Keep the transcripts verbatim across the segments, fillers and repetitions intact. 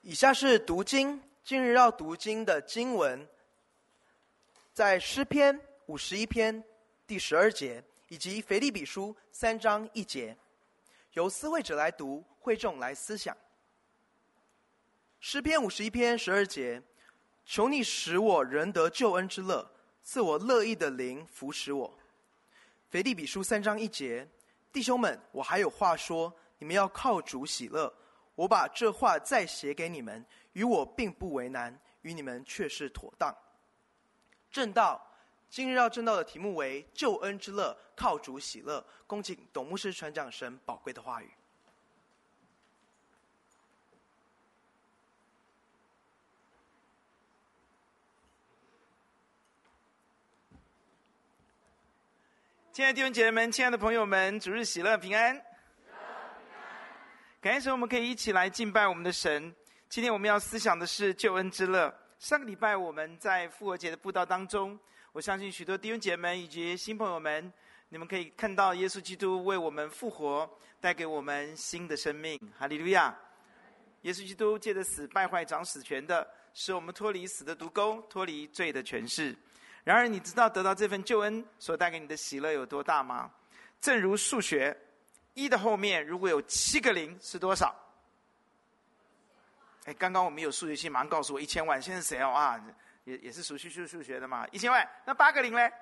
以下是读经，今日要读经的经文，在诗篇五十一篇第十二节，以及腓立比书三章一节，由思会者来读，会众来思想。诗篇五十一篇十二节，求你使我仍得救恩之乐，赐我乐意的灵扶持我。腓立比书三章一节，弟兄们，我还有话说，你们要靠主喜乐。我把这话再写给你们，与我并不为难，与你们却是妥当。正道，今日要正道的题目为救恩之乐，靠主喜乐。恭请董牧师传讲神宝贵的话语。 亲爱的弟兄姐妹们，亲爱的朋友们，主日喜乐平安。感谢神，我们可以一起来敬拜我们的神。今天我们要思想的是救恩之乐。上个礼拜我们在复活节的布道当中，我相信许多弟兄姐妹以及新朋友们，你们可以看到耶稣基督为我们复活，带给我们新的生命。哈利路亚！耶稣基督借着死败坏掌死权的，使我们脱离死的毒钩，脱离罪的权势。然而你知道得到这份救恩所带给你的喜乐有多大吗？正如数学，一的后面如果有七个零是多少？哎，刚刚我们有数学系马上告诉我一千万，现在谁哦啊，也也是熟悉数数学的嘛，一千万，那八个零嘞？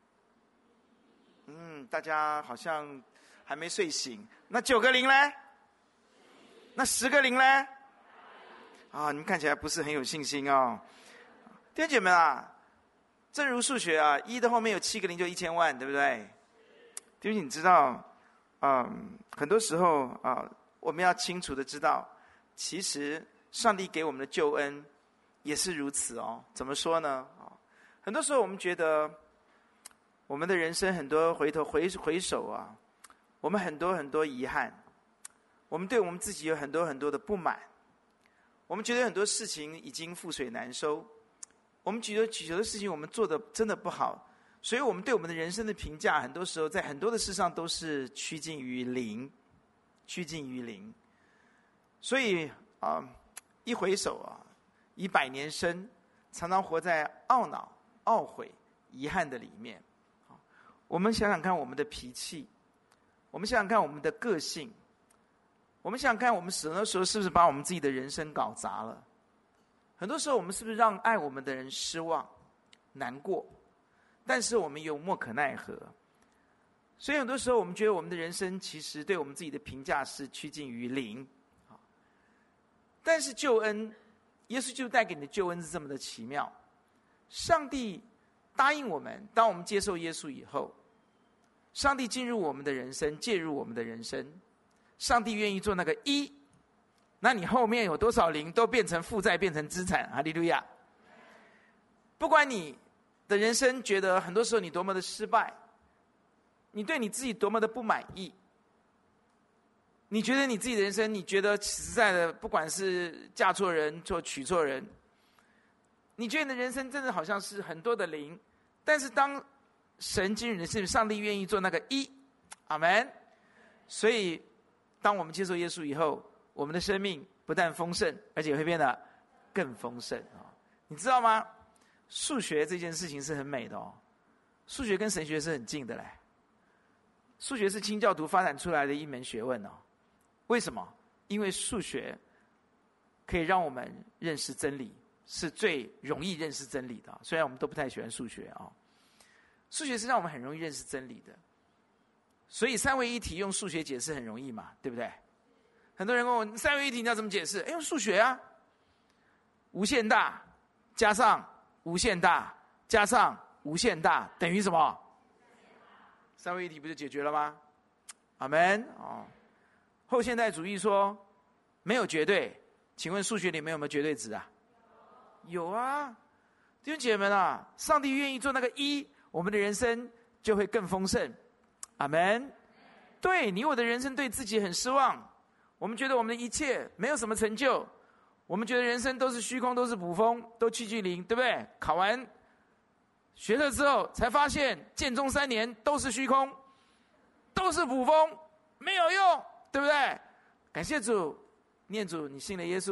嗯，大家好像还没睡醒。那九个零嘞？那十个零嘞？啊，你们看起来不是很有信心哦。弟兄姐妹啊，正如数学啊，一的后面有七个零就一千万，对不对？弟兄，你知道？嗯，很多时候啊，我们要清楚的知道，其实上帝给我们的救恩也是如此哦。怎么说呢？很多时候我们觉得，我们的人生很多回头回回首啊，我们很多很多遗憾，我们对我们自己有很多很多的不满，我们觉得很多事情已经覆水难收，我们觉得许多事情我们做的真的不好。所以我们对我们的人生的评价，很多时候在很多的事上都是趋近于零，趋近于零。所以啊、呃，一回首啊，以百年生，常常活在懊恼、懊悔、遗憾的里面。我们想想看，我们的脾气，我们想想看我们的个性，我们想想看，我们很多时候是不是把我们自己的人生搞砸了？很多时候，我们是不是让爱我们的人失望、难过？但是我们又莫可奈何，所以很多时候我们觉得我们的人生其实对我们自己的评价是趋近于零。但是救恩，耶稣就带给你的救恩是这么的奇妙。上帝答应我们，当我们接受耶稣以后，上帝进入我们的人生，介入我们的人生，上帝愿意做那个一，那你后面有多少零都变成负债，变成资产。哈利路亚！不管你的人生觉得很多时候你多么的失败，你对你自己多么的不满意，你觉得你自己的人生，你觉得实在的，不管是嫁错人或娶错人，你觉得你的人生真的好像是很多的零，但是当神进入你的生命，上帝愿意做那个一，阿们。所以当我们接受耶稣以后，我们的生命不但丰盛，而且会变得更丰盛。你知道吗？数学这件事情是很美的哦，数学跟神学是很近的嘞。数学是清教徒发展出来的一门学问哦。为什么？因为数学可以让我们认识真理，是最容易认识真理的。虽然我们都不太喜欢数学啊、哦，数学是让我们很容易认识真理的。所以三位一体用数学解释很容易嘛，对不对？很多人问我三位一体你要怎么解释？哎，用数学啊，无限大加上无限大加上无限大等于什么？三位一体不就解决了吗？阿们。哦，后现代主义说没有绝对，请问数学里面有没有绝对值啊？有啊，弟兄姐妹们啊，上帝愿意做那个一，我们的人生就会更丰盛。阿们。对，你我的人生对自己很失望，我们觉得我们的一切没有什么成就，我们觉得人生都是虚空，都是捕风，都趋近零，对不对？考完学了之后才发现建中三年都是虚空，都是捕风，没有用，对不对？感谢主，念主，你信了耶稣，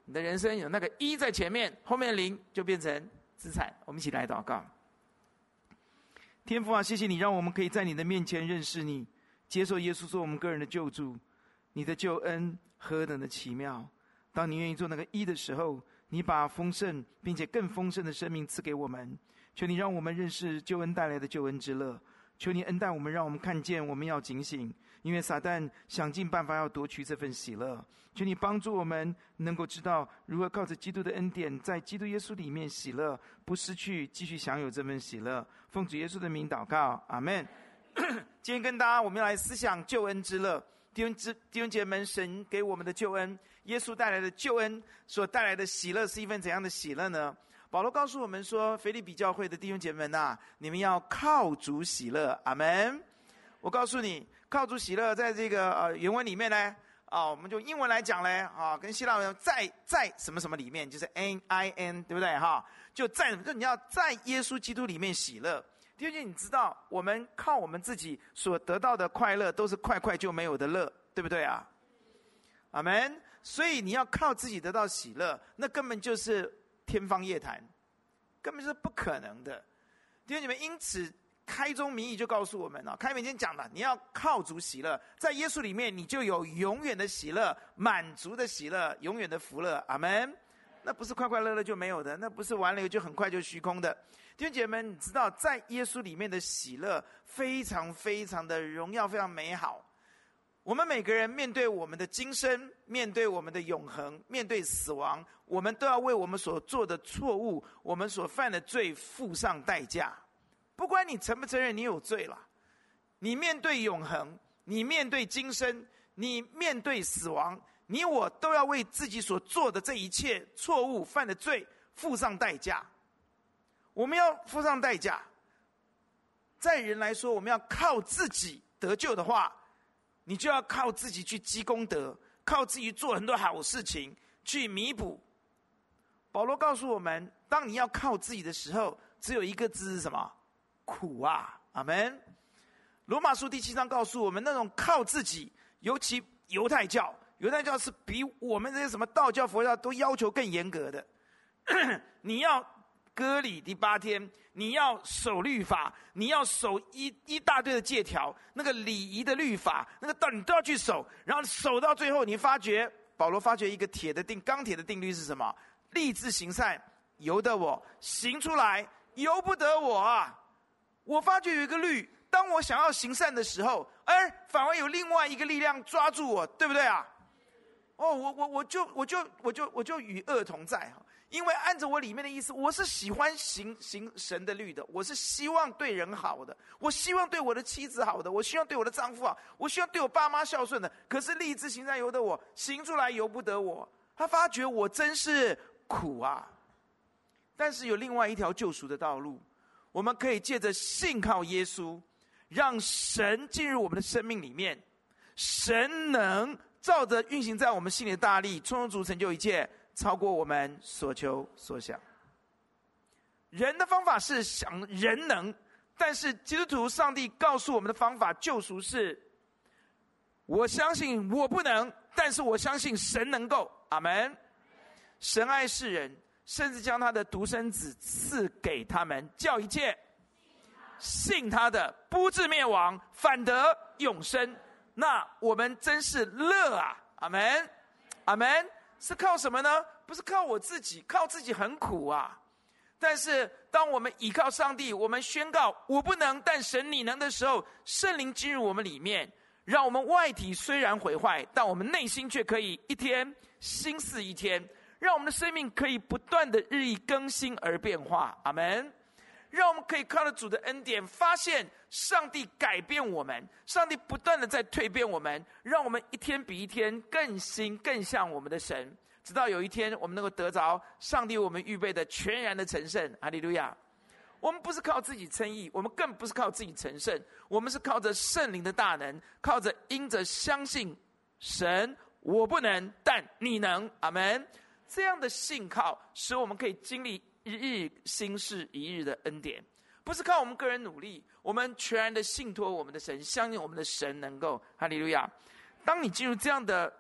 你的人生有那个一在前面，后面的零就变成资产。我们一起来祷告。天父啊，谢谢你让我们可以在你的面前认识你，接受耶稣做我们个人的救主。你的救恩何等的奇妙！当你愿意做那个一的时候，你把丰盛并且更丰盛的生命赐给我们。求你让我们认识救恩带来的救恩之乐，求你恩待我们，让我们看见我们要警醒，因为撒旦想尽办法要夺取这份喜乐。求你帮助我们能够知道如何靠着基督的恩典，在基督耶稣里面喜乐，不失去，继续享有这份喜乐。奉主耶稣的名祷告，阿们。今天跟大家我们要来思想救恩之乐。弟兄弟兄姐妹们，神给我们的救恩，耶稣带来的救恩所带来的喜乐是一份怎样的喜乐呢？保罗告诉我们说，腓立比教会的弟兄姐妹们啊，你们要靠主喜乐，阿们。我告诉你，靠主喜乐在这个呃原文里面呢，啊，我们就英文来讲呢，啊，跟希腊文在在什么什么里面，就是 N I N， 对不对哈？就在就你要在耶稣基督里面喜乐。弟兄姐妹，你知道我们靠我们自己所得到的快乐，都是快快就没有的乐，对不对啊？阿们。所以你要靠自己得到喜乐，那根本就是天方夜谭，根本是不可能的。弟兄姐妹，因此开宗明义就告诉我们了，开明今天讲的，你要靠主喜乐，在耶稣里面你就有永远的喜乐，满足的喜乐，永远的福乐。阿们。那不是快快乐乐就没有的，那不是完了就很快就虚空的。弟兄姐妹们，你知道在耶稣里面的喜乐非常非常的荣耀，非常美好。我们每个人面对我们的今生，面对我们的永恒，面对死亡，我们都要为我们所做的错误，我们所犯的罪付上代价。不管你承不承认你有罪了，你面对永恒，你面对今生，你面对死亡，你我都要为自己所做的这一切错误犯的罪付上代价。我们要付上代价。在人来说，我们要靠自己得救的话，你就要靠自己去积功德，靠自己做很多好事情去弥补。保罗告诉我们，当你要靠自己的时候，只有一个字是什么？苦啊！阿们。罗马书第七章告诉我们，那种靠自己，尤其犹太教，犹太教是比我们这些什么道教、佛教都要求更严格的。你要割礼第八天，你要守律法，你要守一一大堆的戒条，那个礼仪的律法，那个道你都要去守。然后守到最后，你发觉保罗发觉一个铁的定钢铁的定律是什么？立志行善，由得我；行出来，由不得我啊！我发觉有一个律，当我想要行善的时候，而反而有另外一个力量抓住我，对不对啊？哦，我我我就我就我就我就与恶同在，因为按着我里面的意思，我是喜欢行行神的律的，我是希望对人好的，我希望对我的妻子好的，我希望对我的丈夫好，我希望对我爸妈孝顺的。可是立志行善由得我，行出来由不得我。他发觉我真是苦啊！但是有另外一条救赎的道路，我们可以借着信靠耶稣，让神进入我们的生命里面，神能照着运行在我们心里的大力，充足成就一切，超过我们所求所想。人的方法是想人能，但是基督徒上帝告诉我们的方法救赎是，我相信我不能，但是我相信神能够。阿们。神爱世人，甚至将他的独生子赐给他们，叫一切信他的不至灭亡，反得永生。那我们真是乐啊！阿们，阿们。是靠什么呢？不是靠我自己，靠自己很苦啊。但是当我们倚靠上帝，我们宣告我不能，但神你能的时候，圣灵进入我们里面，让我们外体虽然毁坏，但我们内心却可以一天新似一天，让我们的生命可以不断的日益更新而变化。阿们。让我们可以靠着主的恩典，发现上帝改变我们，上帝不断的在蜕变我们，让我们一天比一天更新更像我们的神，直到有一天我们能够得着上帝为我们预备的全然的成圣。哈利路亚。我们不是靠自己称义，我们更不是靠自己成圣，我们是靠着圣灵的大能，靠着因着相信神，我不能但你能。阿们。这样的信靠使我们可以经历一日新事一日的恩典，不是靠我们个人努力，我们全然的信托我们的神，相信我们的神能够。哈利路亚。当你进入这样的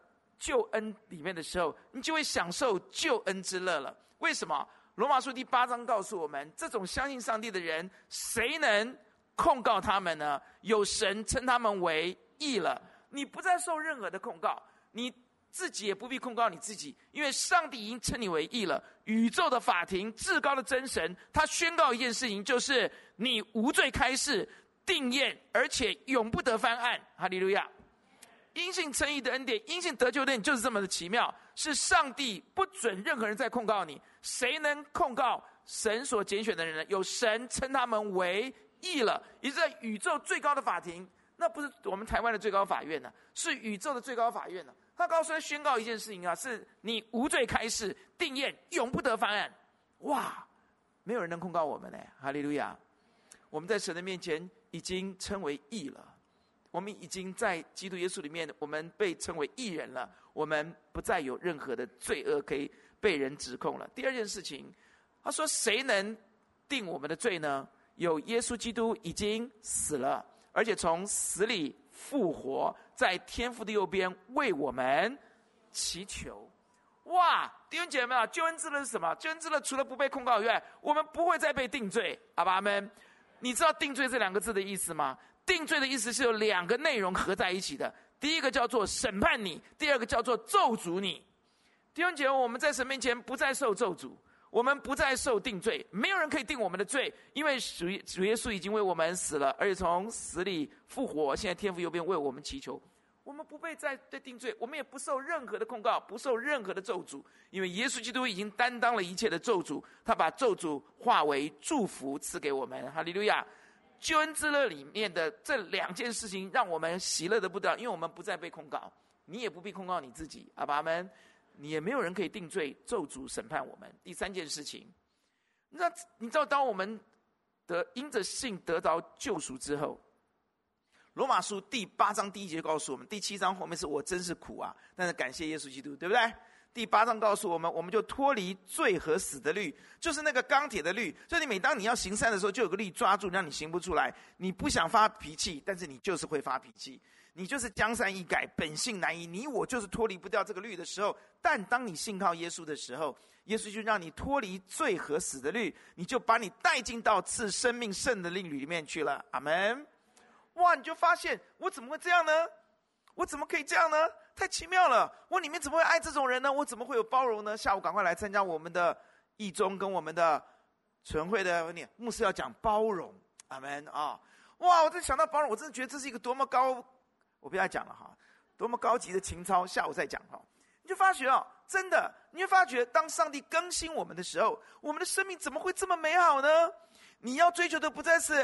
救恩里面的时候，你就会享受救恩之乐了。为什么？罗马书第八章告诉我们，这种相信上帝的人，谁能控告他们呢？有神称他们为义了。你不再受任何的控告，你自己也不必控告你自己，因为上帝已经称你为义了。宇宙的法庭，至高的真神，他宣告一件事情，就是你无罪开释，定验，而且永不得翻案。哈利路亚！因信称义的恩典，因信得救的恩典就是这么的奇妙，是上帝不准任何人再控告你。谁能控告神所拣选的人呢？有神称他们为义了。也是在宇宙最高的法庭，那不是我们台湾的最高法院呢、啊，是宇宙的最高法院呢、啊。他告诉他宣告一件事情啊，是你无罪开释，定验，永不得翻案。哇，没有人能控告我们呢！哈利路亚！我们在神的面前已经称为义了。我们已经在基督耶稣里面，我们被称为义人了。我们不再有任何的罪恶可以被人指控了。第二件事情，他说：“谁能定我们的罪呢？有耶稣基督已经死了，而且从死里复活，在天父的右边为我们祈求。”哇，弟兄姐妹啊，救恩之乐是什么？救恩之乐除了不被控告以外，我们不会再被定罪。阿爸阿们，你知道定罪这两个字的意思吗？定罪的意思是有两个内容合在一起的，第一个叫做审判你，第二个叫做咒诅你。弟兄姐妹，我们在神面前不再受咒诅，我们不再受定罪，没有人可以定我们的罪，因为主耶稣已经为我们死了，而且从死里复活，现在天父右边为我们祈求。我们不被再对定罪，我们也不受任何的控告，不受任何的咒诅，因为耶稣基督已经担当了一切的咒诅，他把咒诅化为祝福赐给我们。哈利路亚！救恩之乐里面的这两件事情让我们喜乐的不得了，因为我们不再被控告，你也不必控告你自己。阿爸们，你也没有人可以定罪咒诅审判我们。第三件事情，你知道你知道当我们得因着信得着救赎之后，罗马书第八章第一节告诉我们，第七章后面是我真是苦啊，但是感谢耶稣基督，对不对？第八章告诉我们，我们就脱离罪和死的律，就是那个钢铁的律。所以你每当你要行善的时候，就有个律抓住，让你行不出来。你不想发脾气，但是你就是会发脾气，你就是江山易改，本性难移。你我就是脱离不掉这个律的时候，但当你信靠耶稣的时候，耶稣就让你脱离罪和死的律，你就把你带进到赐生命圣的律里面去了。阿们。哇，你就发现我怎么会这样呢？我怎么可以这样呢？太奇妙了！我里面怎么会爱这种人呢？我怎么会有包容呢？下午赶快来参加我们的义中跟我们的纯会的牧师要讲包容，阿们啊！哇，我真想到包容，我真的觉得这是一个多么高，我不要讲了哈，多么高级的情操，下午再讲哈。你就发觉哦，真的，你会发觉，当上帝更新我们的时候，我们的生命怎么会这么美好呢？你要追求的不再是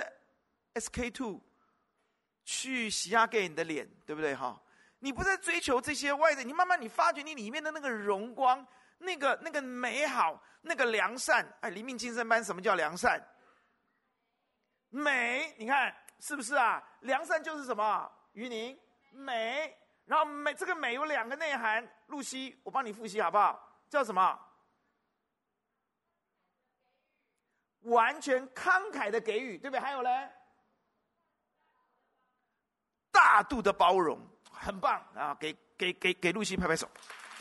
S K two 去洗压给你的脸，对不对哈？你不再追求这些外在，你慢慢你发觉你里面的那个荣光，那个那个美好，那个良善。哎，黎明精神班什么叫良善？美，你看是不是啊？良善就是什么？于宁，美。然后美这个美有两个内涵，露西，我帮你复习好不好？叫什么？完全慷慨的给予，对不对？还有呢？大度的包容。很棒啊！给给给给露西拍拍手。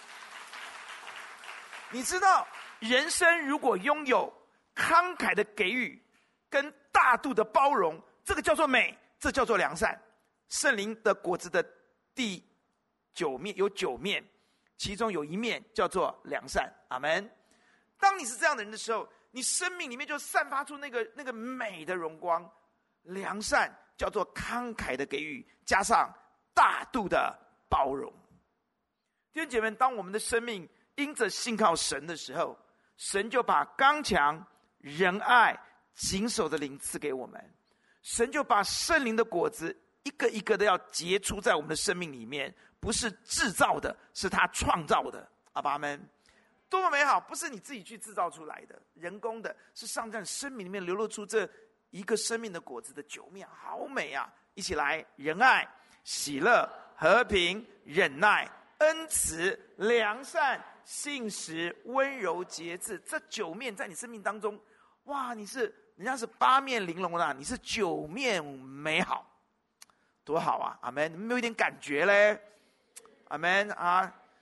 你知道，人生如果拥有慷慨的给予，跟大度的包容，这个叫做美，这叫做良善。圣灵的果子的第九面有九面，其中有一面叫做良善。阿们。当你是这样的人的时候，你生命里面就散发出那个那个美的荣光。良善叫做慷慨的给予，加上大度的包容。弟兄姐妹，当我们的生命因着信靠神的时候，神就把刚强、仁爱、谨守的灵赐给我们，神就把圣灵的果子一个一个的要结出在我们的生命里面，不是制造的，是他创造的。阿爸们，多么美好！不是你自己去制造出来的，人工的，是上在生命里面流露出这一个生命的果子的九面，好美啊！一起来，仁爱、喜乐、和平、忍耐、恩慈、良善、信实、温柔、节制，这九面在你生命当中，哇！你是人家是八面玲珑的，你是九面美好，多好啊！阿们，你们有一点感觉嘞？阿们啊！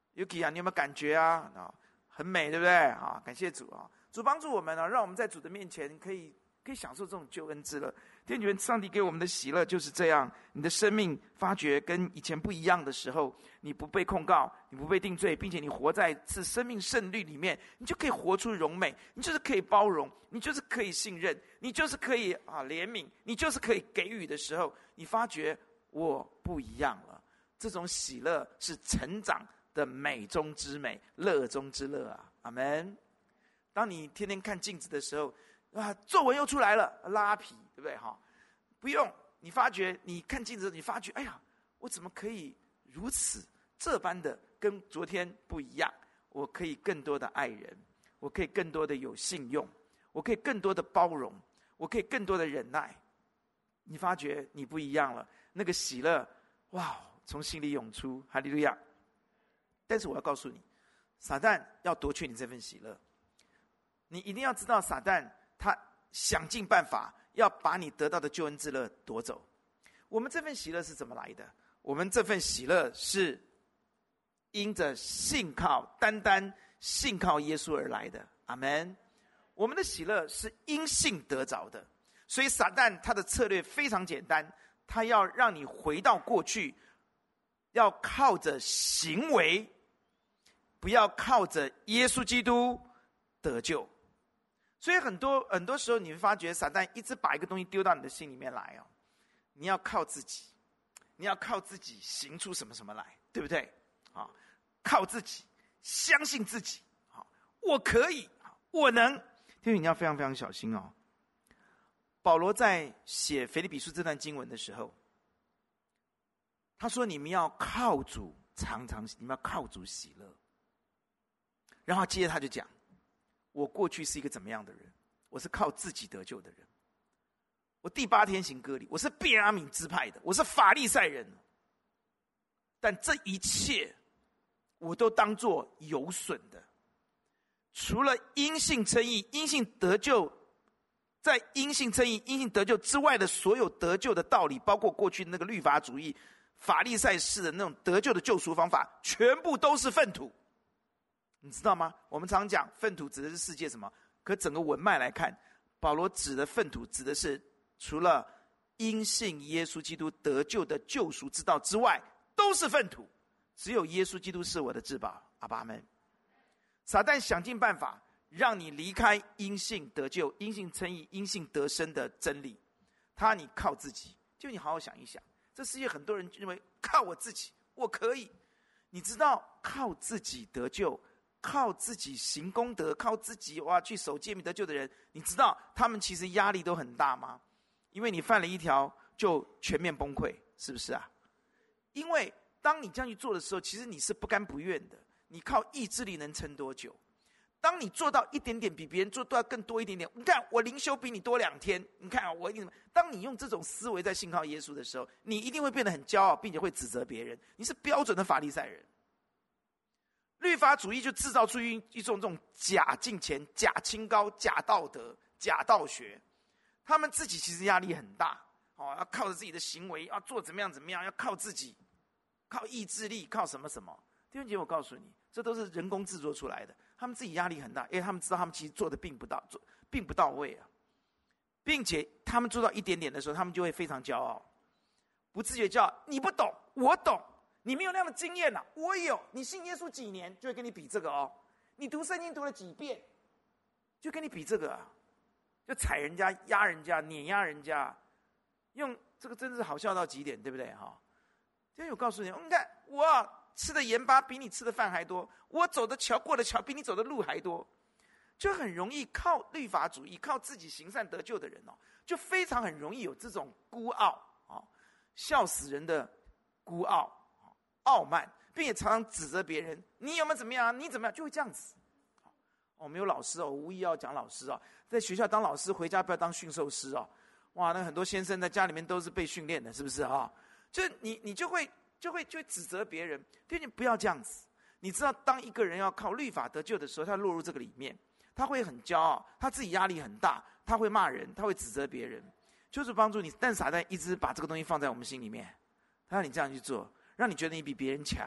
Yuki 啊，你有没有感觉啊？啊，很美，对不对？啊，感谢主啊！主帮助我们啊，让我们在主的面前可以可以享受这种救恩之乐。弟兄姐妹，上帝给我们的喜乐就是这样。你的生命发觉跟以前不一样的时候，你不被控告，你不被定罪，并且你活在是生命胜利里面，你就可以活出荣美，你就是可以包容，你就是可以信任，你就是可以啊怜悯，你就是可以给予的时候，你发觉我不一样了。这种喜乐是成长的美中之美，乐中之乐啊！阿们。当你天天看镜子的时候，啊，皱纹又出来了，拉皮，对不对？哈，不用，你发觉，你看镜子，你发觉，哎呀，我怎么可以如此这般的跟昨天不一样？我可以更多的爱人，我可以更多的有信用，我可以更多的包容，我可以更多的忍耐。你发觉你不一样了，那个喜乐，哇！从心里涌出，哈利路亚！但是我要告诉你，撒旦要夺去你这份喜乐。你一定要知道，撒旦他想尽办法要把你得到的救恩之乐夺走。我们这份喜乐是怎么来的？我们这份喜乐是因着信靠，单单信靠耶稣而来的。阿们。我们的喜乐是因信得着的。所以撒旦他的策略非常简单，他要让你回到过去。要靠着行为，不要靠着耶稣基督得救。所以很多很多时候，你会发觉撒旦一直把一个东西丢到你的心里面来哦，你要靠自己，你要靠自己行出什么什么来，对不对？啊，靠自己，相信自己，啊，我可以，我能。因为你要非常非常小心哦。保罗在写腓立比书这段经文的时候，他说：“你们要靠主，常常你们要靠主喜乐。”然后接着他就讲：“我过去是一个怎么样的人？我是靠自己得救的人。我第八天行割礼，我是便雅悯支派的，我是法利赛人。但这一切，我都当作有损的。除了因信称义、因信得救，在因信称义、因信得救之外的所有得救的道理，包括过去那个律法主义。”法利赛式的那种得救的救赎方法，全部都是粪土，你知道吗？我们常讲粪土指的是世界什么？可整个文脉来看，保罗指的粪土指的是除了因信耶稣基督得救的救赎之道之外，都是粪土。只有耶稣基督是我的至宝。阿爸们。撒旦想尽办法让你离开因信得救、因信称义、因信得生的真理，他让你靠自己。就你好好想一想。这世界很多人认为靠我自己我可以，你知道靠自己得救，靠自己行功德，靠自己哇去守诫命得救的人，你知道他们其实压力都很大吗？因为你犯了一条就全面崩溃，是不是啊？因为当你这样去做的时候，其实你是不甘不愿的。你靠意志力能撑多久？当你做到一点点比别人做到更多一点点，你看我灵修比你多两天，你看我一定。当你用这种思维在信靠耶稣的时候，你一定会变得很骄傲，并且会指责别人。你是标准的法利赛人。律法主义就制造出一一种这种假敬虔、假清高、假道德、假道学。他们自己其实压力很大，哦，要靠着自己的行为，要做怎么样怎么样，要靠自己，靠意志力，靠什么什么。弟兄姐妹，我告诉你，这都是人工制作出来的。他们自己压力很大，因为他们知道他们其实做的并不到，做并不到位啊，并且他们做到一点点的时候，他们就会非常骄傲，不自觉骄傲。你不懂，我懂，你没有那样的经验啊，我有。你信耶稣几年，就会跟你比这个哦。你读圣经读了几遍，就跟你比这个啊，就踩人家、压人家、碾压人家，用这个真是好笑到极点，对不对哈？今天我告诉你，你看我吃的盐巴比你吃的饭还多，我走的桥过的桥比你走的路还多，就很容易靠律法主义、靠自己行善得救的人哦，就非常很容易有这种孤傲哦，笑死人的孤傲、傲慢，并且常常指责别人，你有没有怎么样啊？你怎么样？就会这样子。我没有老师哦，我无意要讲老师哦，在学校当老师，回家不要当驯兽师哦。哇，那很多先生在家里面都是被训练的，是不是啊？就你你就会就会就会指责别人，对，你不要这样子。你知道，当一个人要靠律法得救的时候，他落入这个里面，他会很骄傲，他自己压力很大，他会骂人，他会指责别人，就是帮助你。但撒旦一直把这个东西放在我们心里面，他让你这样去做，让你觉得你比别人强。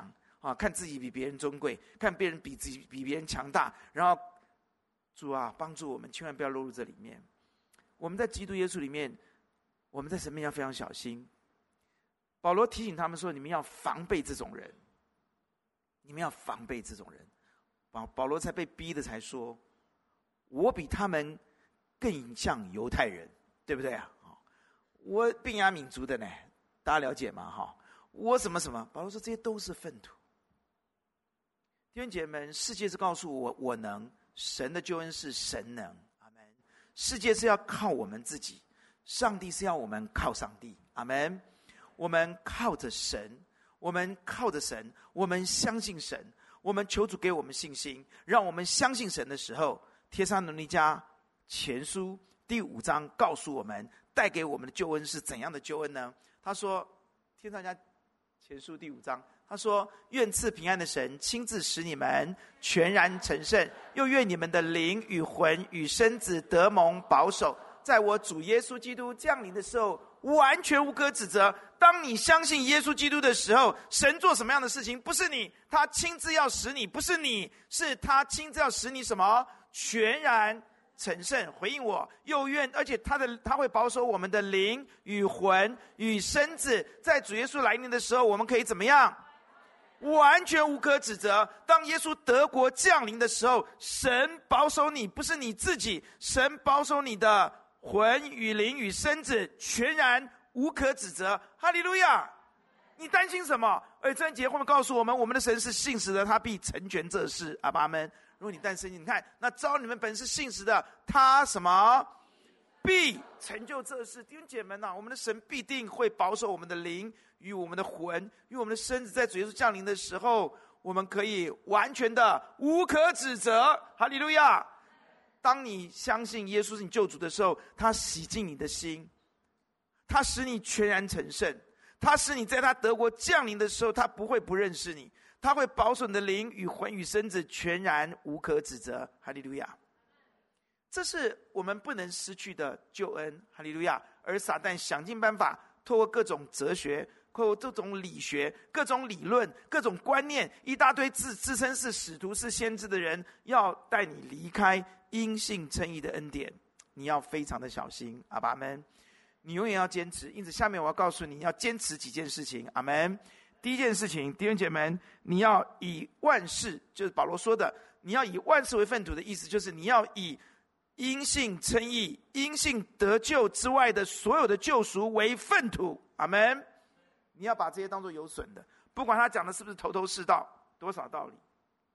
啊，看自己比别人尊贵，看别人比自己比别人强大，然后主啊，帮助我们，千万不要落入这里面。我们在基督耶稣里面，我们在神面前要非常小心。保罗提醒他们说：“你们要防备这种人，你们要防备这种人。”保保罗才被逼的，才说：“我比他们更像犹太人，对不对啊？我便雅悯族的呢，大家了解吗？哈，我什么什么？”保罗说：“这些都是粪土。”弟兄姐妹们，世界是告诉我我能，神的救恩是神能。阿们。世界是要靠我们自己，上帝是要我们靠上帝。阿们。我们靠着神，我们靠着神，我们相信神，我们求主给我们信心，让我们相信神的时候，帖撒罗尼迦前书第五章告诉我们，带给我们的救恩是怎样的救恩呢？他说，帖撒罗尼迦前书第五章，他说：“愿赐平安的神亲自使你们全然成圣，又愿你们的灵与魂与身子得蒙保守，在我主耶稣基督降临的时候，完全无可指责。”当你相信耶稣基督的时候，神做什么样的事情，不是你，他亲自要使你，不是你，是他亲自要使你什么？全然成圣。回应我，又愿，而且他的他会保守我们的灵与魂与身子，在主耶稣来临的时候，我们可以怎么样？完全无可指责。当耶稣得国降临的时候，神保守你，不是你自己，神保守你的魂与灵与身子，全然无可指责。哈利路亚！你担心什么？而这节后面告诉我们，我们的神是信实的，他必成全这事。阿爸们，如果你担心，你看，那招你们本是信实的，他什么必成就这事。弟兄姐妹啊，我们的神必定会保守我们的灵与我们的魂与我们的身子，在主耶稣降临的时候，我们可以完全的无可指责。哈利路亚！当你相信耶稣是你救主的时候，他洗净你的心，他使你全然成圣，他使你在他得国降临的时候，他不会不认识你，他会保守你的灵与魂与身子全然无可指责。哈利路亚！这是我们不能失去的救恩。哈利路亚！而撒旦想尽办法，透过各种哲学，透过这种理学，各种理论，各种观念，一大堆自自称是使徒是先知的人，要带你离开因信称义的恩典。你要非常的小心。阿爸们，你永远要坚持。因此下面我要告诉你，要坚持几件事情。阿们。第一件事情，弟兄姐妹，你要以万事，就是保罗说的，你要以万事为粪土的意思，就是你要以因信称义、因信得救之外的所有的救赎为粪土。阿们。你要把这些当作有损的，不管他讲的是不是头头是道，多少道理，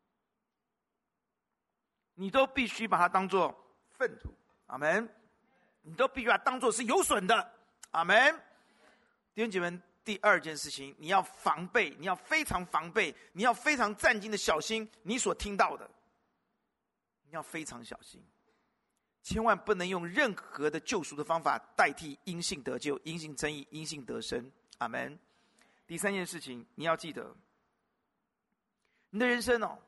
你都必须把它当作粪土。阿们。你都必须把它当作是有损的。阿们。弟兄姐妹，第二件事情，你要防备，你要非常防备，你要非常战兢的小心你所听到的，你要非常小心，千万不能用任何的救赎的方法代替因信得救、因信称义、因信得生。阿们。第三件事情，你要记得，你的人生哦，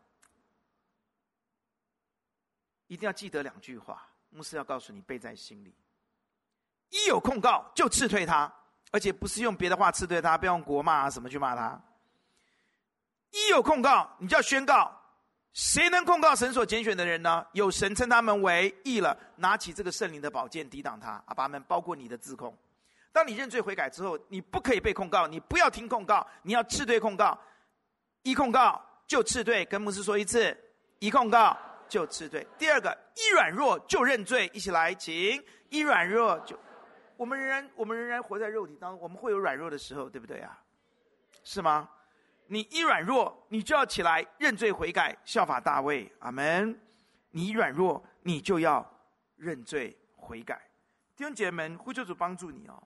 一定要记得两句话，牧师要告诉你，背在心里。一有控告就斥退他，而且不是用别的话斥退他，不要用国骂啊什么去骂他。一有控告，你就要宣告。谁能控告神所拣选的人呢？有神称他们为义了，拿起这个圣灵的宝剑抵挡他。阿爸们，包括你的自控。当你认罪悔改之后，你不可以被控告，你不要听控告，你要斥退控告。一控告就斥退，跟牧师说一次，一控告就斥退。第二个，一软弱就认罪，一起来，请。一软弱就，我们仍然我们仍然活在肉体当中，我们会有软弱的时候，对不对啊？是吗？你一软弱，你就要起来认罪悔改，效法大卫。阿们。你一软弱，你就要认罪悔改。弟兄姐妹们，呼求主帮助你哦。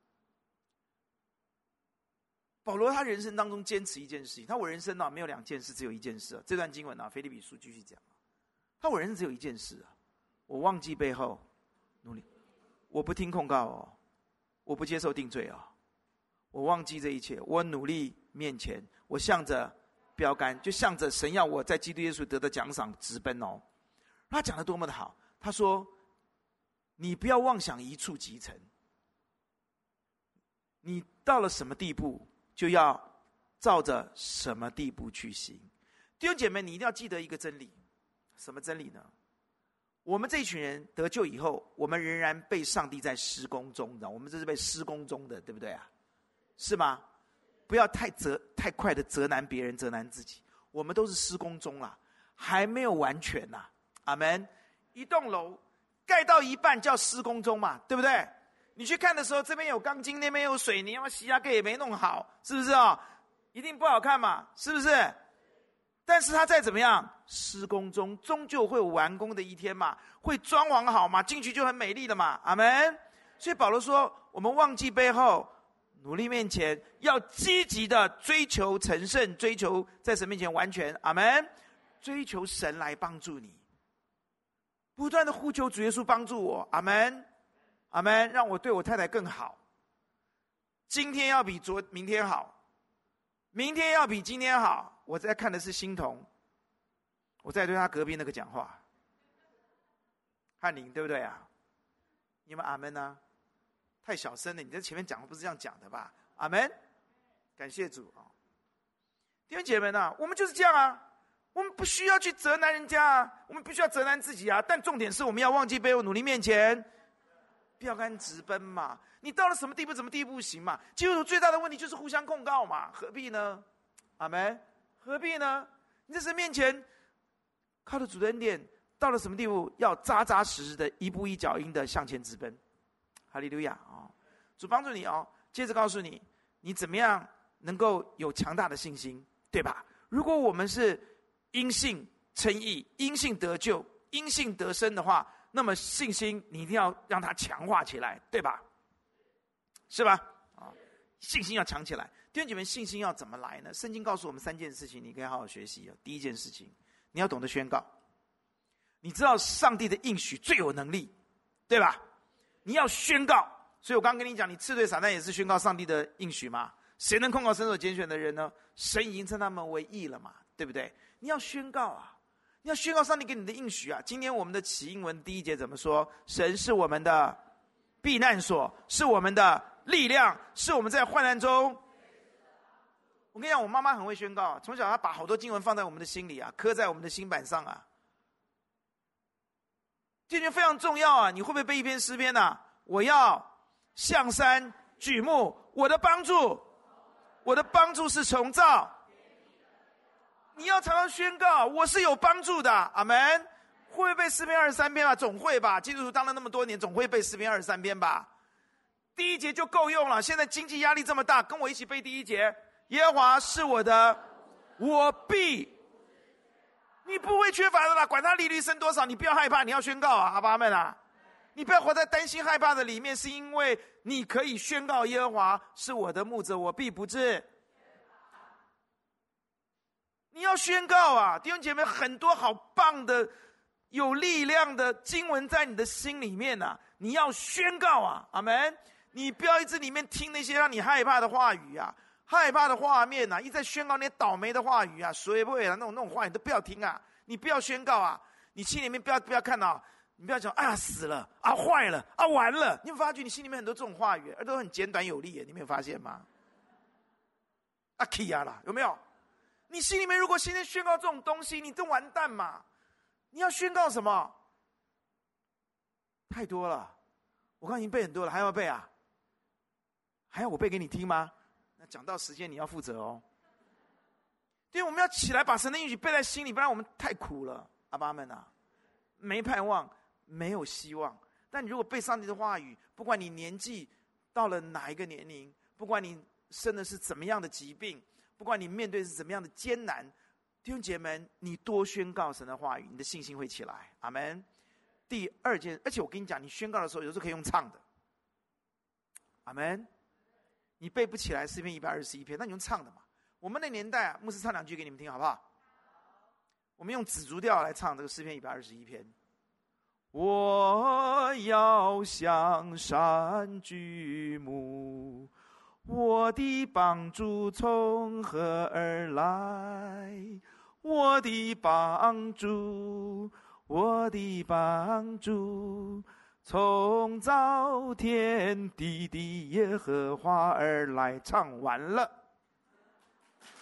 保罗他人生当中坚持一件事情，他我人生啊没有两件事，只有一件事啊。这段经文啊，腓立比书继续讲，他我人生只有一件事啊，我忘记背后，努力，我不听控告哦，我不接受定罪哦，我忘记这一切，我努力面前，我向着标杆，就向着神要我在基督耶稣得的奖赏直奔哦。他讲得多么的好，他说：“你不要妄想一触即成，你到了什么地步？”就要照着什么地步去行。弟兄姐妹，你一定要记得一个真理，什么真理呢？我们这一群人得救以后，我们仍然被上帝在施工中，我们这是被施工中的，对不对啊？是吗？不要太责太快的责难别人，责难自己。我们都是施工中啦，还没有完全呐。阿们。一栋楼盖到一半叫施工中嘛，对不对？你去看的时候，这边有钢筋，那边有水泥，要洗压盖也没弄好，是不是啊、哦？一定不好看嘛，是不是？但是它再怎么样，施工中终究会有完工的一天嘛，会装潢好嘛，进去就很美丽了嘛。阿们。所以保罗说，我们忘记背后，努力面前，要积极的追求成圣，追求在神面前完全。阿们。追求神来帮助你，不断的呼求主耶稣帮助我。阿们。阿们。让我对我太太更好，今天要比昨明天好，明天要比今天好。我在看的是欣桐，我在对他隔壁那个讲话，翰林，对不对啊？你们阿们啊？太小声了，你在前面讲不是这样讲的吧？阿们。感谢主啊！弟兄姐妹啊，我们就是这样啊，我们不需要去责难人家啊，我们不需要责难自己啊，但重点是我们要忘记背后，努力面前，标杆直奔嘛。你到了什么地步，什么地步行嘛？基督徒最大的问题就是互相控告嘛，何必呢？阿们。何必呢？你在神面前靠着主的恩典，到了什么地步，要扎扎实实的一步一脚印的向前直奔。哈利路亚啊！主帮助你哦。接着告诉你，你怎么样能够有强大的信心，对吧？如果我们是因信称义、因信得救、因信得生的话，那么信心你一定要让它强化起来，对吧？是吧？啊，信心要强起来。弟兄姐妹，信心要怎么来呢？圣经告诉我们三件事情，你可以好好学习。第一件事情，你要懂得宣告。你知道上帝的应许最有能力，对吧？你要宣告。所以我刚刚跟你讲，你斥退撒旦也是宣告上帝的应许嘛。谁能控告神所拣选的人呢？神已经称他们为义了嘛，对不对？你要宣告啊，你要宣告上帝给你的应许啊。今天我们的起英文第一节怎么说？神是我们的避难所，是我们的力量，是我们在患难中。我跟你讲，我妈妈很会宣告，从小她把好多经文放在我们的心里啊，刻在我们的心板上啊。这件非常重要啊！你会不会背一篇诗篇啊？我要向山举目，我的帮助，我的帮助是从造。你要常常宣告，我是有帮助的。阿们。会不会背诗篇二十三篇啊？总会吧。基督徒当了那么多年，总会背诗篇二十三篇吧。第一节就够用了。现在经济压力这么大，跟我一起背第一节。耶和华是我的，我必，你不会缺乏的啦，管他利率升多少，你不要害怕，你要宣告啊，阿爸们啊，你不要活在担心害怕的里面，是因为你可以宣告耶和华是我的牧者，我必不致。你要宣告啊，弟兄姐妹，很多好棒的、有力量的经文在你的心里面啊，你要宣告啊，阿们。你不要一直里面听那些让你害怕的话语啊。害怕的画面啊，一直在宣告那些倒霉的话语啊，谁不会啊？那种那种话语都不要听啊！你不要宣告啊！你心里面不要不要看到、啊，你不要讲啊死了啊坏了啊完了！你有发觉你心里面很多这种话语，而都很简短有力，你没有发现吗？啊 k 啊啦，有没有？你心里面如果现在宣告这种东西，你都完蛋嘛！你要宣告什么？太多了，我刚刚已经背很多了，还要背啊？还要我背给你听吗？那讲到时间你要负责哦，因为我们要起来把神的应许背在心里，不然我们太苦了，阿爸们啊，没盼望，没有希望。但你如果背上帝的话语，不管你年纪到了哪一个年龄，不管你生的是怎么样的疾病，不管你面对是怎么样的艰难，弟兄姐妹，你多宣告神的话语，你的信心会起来，阿们。第二件，而且我跟你讲，你宣告的时候有时候可以用唱的，阿们。你背不起来诗篇一百二十一篇，那你用唱的嘛。我们那年代啊，牧师唱两句给你们听好不好？我们用紫竹调来唱这个诗篇一百二十一篇。我要向山举目，我的帮助从何而来？我的帮助，我的帮助从造天地的耶和华而来。唱完了，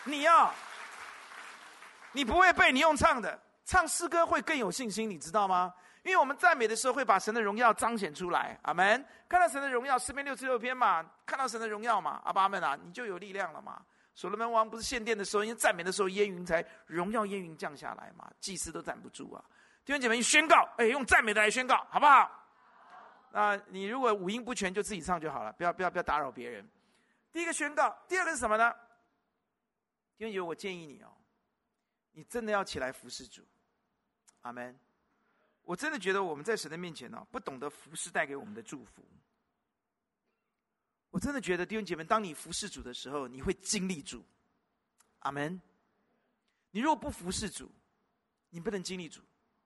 你要，你不会背，你用唱的，唱诗歌会更有信心，你知道吗？因为我们赞美的时候会把神的荣耀彰显出来，阿们。看到神的荣耀，诗篇六十六篇嘛，看到神的荣耀嘛，阿爸们啊，你就有力量了嘛。所罗门王不是献殿的时候，因为赞美的时候烟云才荣耀烟云降下来嘛，祭司都站不住啊。弟兄姐妹，宣告，哎，用赞美的来宣告，好不好？那你如果五音不全，就自己唱就好了，不要不要不要打扰别人。第一个宣告，第二个是什么呢？弟兄姐妹，我建议你哦，你真的要起来服侍主，阿们。我真的觉得我们在神的面前哦，不懂得服侍带给我们的祝福。我真的觉得弟兄姐妹，当你服侍主的时候，你会经历主，阿们。你如果不服侍主，你不能经历主。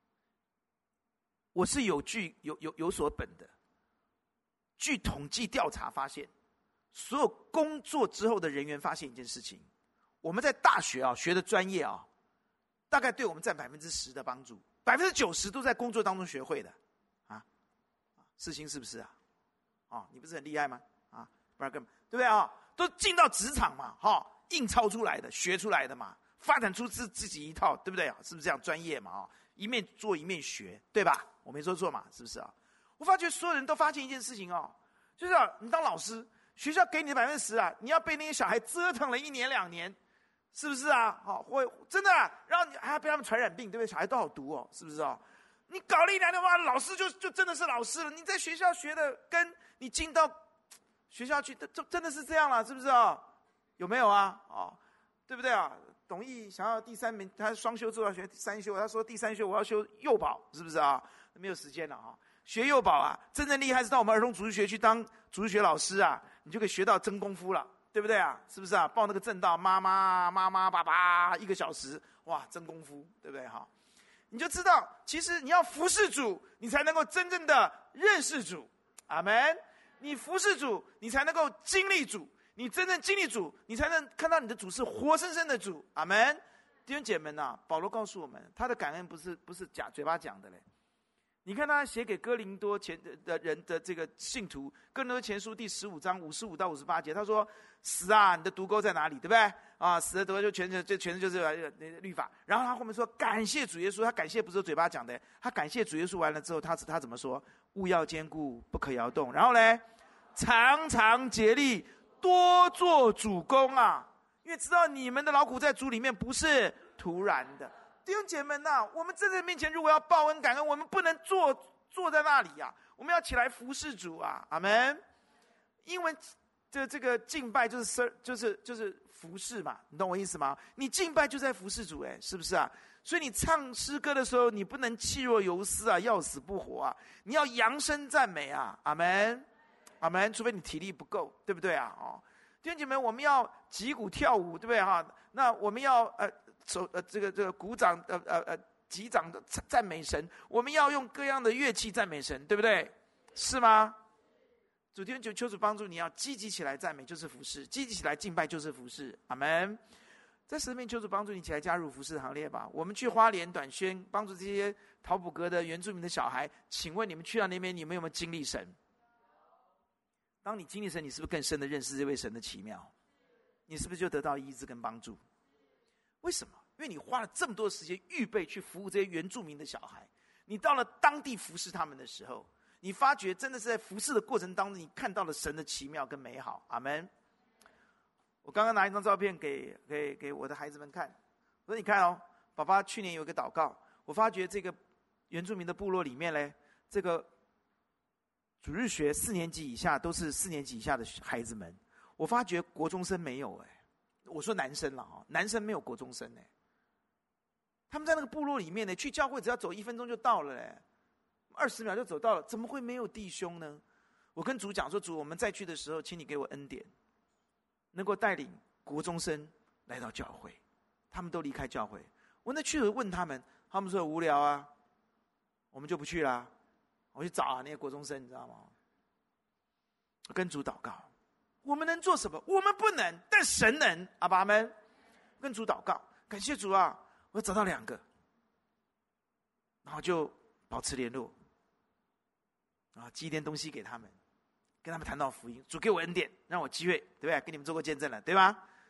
我是有据有有有所本的。据统计调查发现，所有工作之后的人员发现一件事情：我们在大学啊学的专业啊，大概对我们占百分之十的帮助。百分之九十都在工作当中学会的，啊，世新是不是啊？哦，你不是很厉害吗？啊，不然干嘛？对不对啊？都进到职场嘛，哈、哦，硬抄出来的，学出来的嘛，发展出自自己一套，对不对啊？是不是这样专业嘛？啊、哦，一面做一面学，对吧？我没说错嘛，是不是啊？我发觉所有人都发现一件事情哦，就是、啊、你当老师，学校给你的百分之十啊，你要被那些小孩折腾了一年两年。是不是啊？好，会真的、啊，然后你还要被他们传染病，对不对？小孩都好毒哦，是不是啊？你搞了一两年，哇，老师就就真的是老师了。你在学校学的，跟你进到学校去，就真的是这样了，是不是啊？有没有啊？哦，对不对啊？董毅想要第三名，他双修之后要学三修，他说第三修我要修幼保，是不是啊？没有时间了啊！学幼保啊，真正厉害是到我们儿童主日学去当主日学老师啊，你就可以学到真功夫了。对不对啊？是不是啊？报那个正道，妈妈、妈妈、爸爸，一个小时，哇，真功夫，对不对哈？你就知道，其实你要服侍主，你才能够真正的认识主，阿们。你服侍主，你才能够经历主，你真正经历主，你才能看到你的主是活生生的主，阿们。弟兄姐妹们啊，保罗告诉我们，他的感恩不是不是假嘴巴讲的嘞。你看他写给哥林多前的人的这个信徒，哥林多前书第十五章五十五到五十八节，他说：“死啊，你的毒钩在哪里？对不对？啊，死的毒钩就全就全就是律法。然后他后面说感谢主耶稣，他感谢不是嘴巴讲的，他感谢主耶稣完了之后，他他怎么说？务要坚固，不可摇动。然后呢，常常竭力，多做主工啊，因为知道你们的劳苦在主里面不是突然的。”弟兄姐妹们呐，我们在这面前如果要报恩感恩，我们不能坐坐在那里呀、啊，我们要起来服侍主啊，阿们。因为这这个敬拜就是就是就是服侍嘛，你懂我意思吗？你敬拜就在服侍主，哎，是不是啊？所以你唱诗歌的时候，你不能气若游丝啊，要死不活啊，你要扬声赞美啊，阿们，阿们。除非你体力不够，对不对啊？哦，弟兄姐妹，我们要击鼓跳舞，对不对哈？那我们要呃。手呃，这个这个鼓掌呃呃呃击掌的赞美神，我们要用各样的乐器赞美神，对不对？是吗？主天求求主帮助你，要积极起来赞美就是服侍，积极起来敬拜就是服侍，阿们。在神面求主帮助你起来加入服侍行列吧。我们去花莲短宣，帮助这些陶普阁的原住民的小孩。请问你们去到那边，你们有没有经历神？当你经历神，你是不是更深的认识这位神的奇妙？你是不是就得到医治跟帮助？为什么？因为你花了这么多的时间预备去服务这些原住民的小孩，你到了当地服侍他们的时候，你发觉真的是在服侍的过程当中，你看到了神的奇妙跟美好。阿们。我刚刚拿一张照片给给给我的孩子们看，我说你看哦，爸爸去年有一个祷告，我发觉这个原住民的部落里面呢，这个主日学四年级以下都是四年级以下的孩子们，我发觉国中生没有哎。我说男生了啊，男生没有国中生呢。他们在那个部落里面呢，去教会只要走一分钟就到了嘞，二十秒就走到了，怎么会没有弟兄呢？我跟主讲说，主，我们再去的时候，请你给我恩典，能够带领国中生来到教会。他们都离开教会，我那去了问他们，他们说无聊啊，我们就不去啦。我去找啊那些国中生，你知道吗？我跟主祷告。我们能做什么？我们不能，但神能。阿爸们，跟主祷告，感谢主啊！我找到两个，然后就保持联络，啊，寄一点东西给他们，跟他们谈到福音。主给我恩典，让我机会，对不对？跟你们做过见证了，对吧？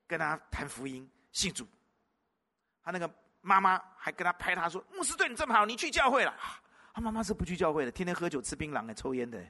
跟他谈福音，信主。他那个妈妈还跟他拍他说：“牧师对你这么好，你去教会了。”他妈妈是不去教会的，天天喝酒、吃槟榔、抽烟的。